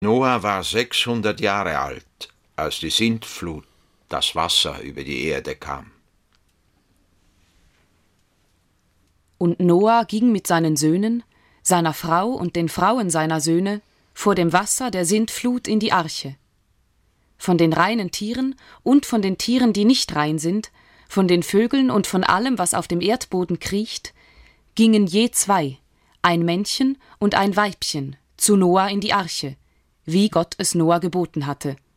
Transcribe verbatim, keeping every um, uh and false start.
Noah war sechshundert Jahre alt, als die Sintflut, das Wasser über die Erde kam. Und Noah ging mit seinen Söhnen, seiner Frau und den Frauen seiner Söhne vor dem Wasser der Sintflut in die Arche. Von den reinen Tieren und von den Tieren, die nicht rein sind, von den Vögeln und von allem, was auf dem Erdboden kriecht, gingen je zwei, ein Männchen und ein Weibchen, zu Noah in die Arche, wie Gott es Noah geboten hatte.